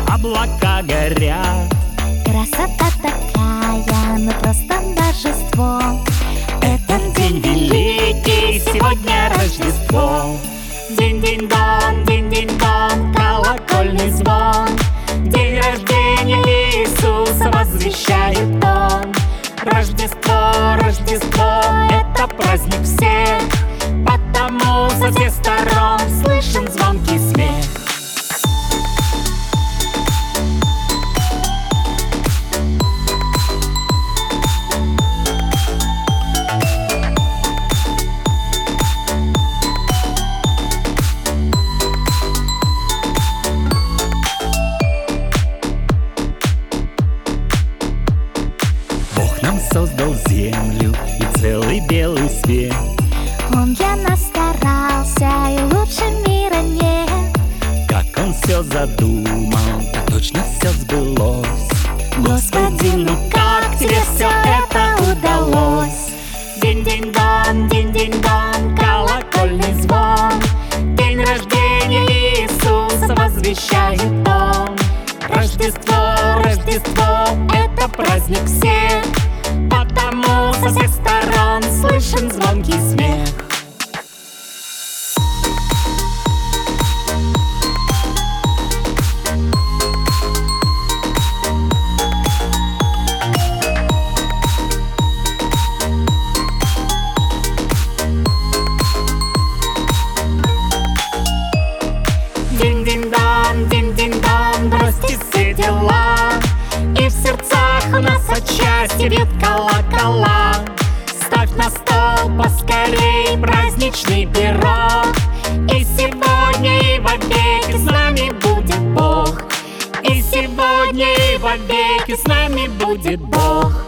облака горят. Красота такая, ну просто божество. Этот день великий, сегодня Рождество. Динь-динь-дон, колокольный звон. День рождения Иисуса возвещает он. Рождество, Рождество, это праздник всех, потому со всех сторон слышен звонкий смех. Бог нам создал землю и целый белый свет. Он для нас старался, и лучше мира нет. Как он все задумал, да точно все сбылось. Господи, ну как тебе все это удалось? Динь-динь-дон, колокольный звон. День рождения Иисуса возвещает он. Рождество, Рождество, это праздник всех, потому со всех сторон слышен звонкий смех. Динь-динь-дон, бросьте все дела, и в сердцах у нас от счастья бьют колокола. Ставь на стол поскорей праздничный пирог, и сегодня и вовеки с нами будет Бог. И сегодня и вовеки с нами будет Бог.